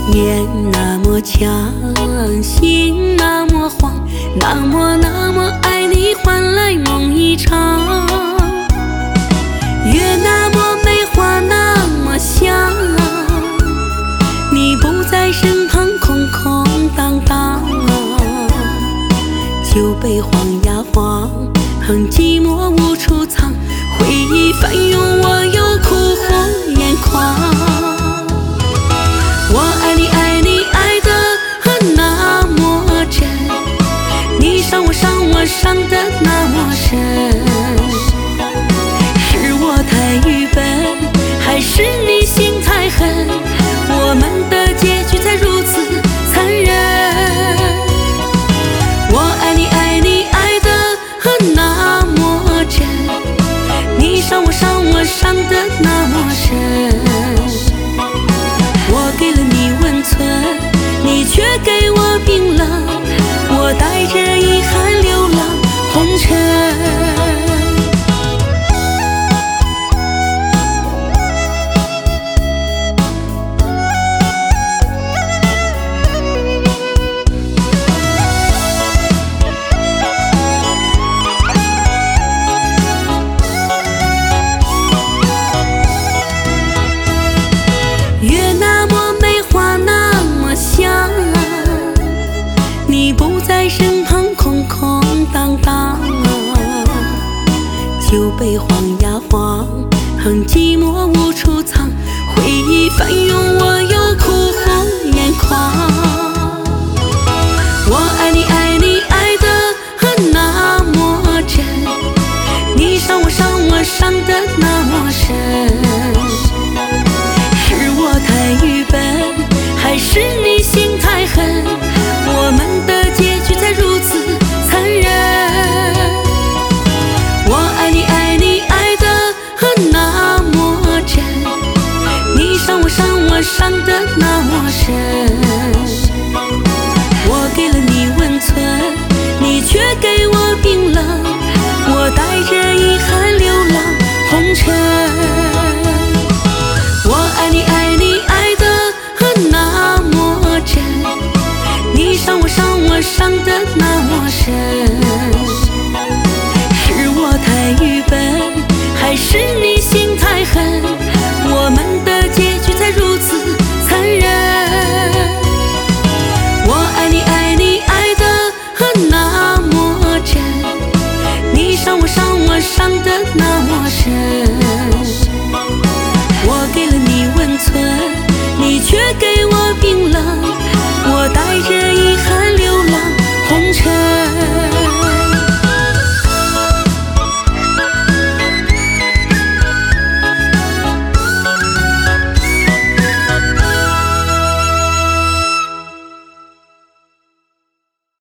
眼那么强，心那么慌，那么爱你，换来梦一场。月那么美，花那么香，你不在身旁，空空荡荡。酒杯晃呀晃，寂寞无处藏，回忆翻涌，我又哭红眼眶。我爱你爱你爱得那么真，你伤我伤我伤得那么深。是我太愚笨，还是你心太狠？我们的结局才如此残忍。我爱你爱你爱得那么真，你伤我伤我伤得那么深。我给了你温存，你却给我冰冷，我带着遗憾流浪红尘。月那么美，花那么香，你不在身旁，空空荡荡。酒杯晃呀晃，寂寞无处藏，回忆翻涌，我又哭红眼眶。我爱你爱你爱得那么真，你伤我伤我伤得那么深。太愚笨，还是你心太狠？我们的结局才如此残忍。我爱你爱你爱得那么真，你伤我伤我伤得那么深。我给了你温存，你却给我冰冷，我带着遗憾流浪红尘。我爱你爱你爱得那么真，你伤我伤我伤得那么深。是我太愚笨，还是你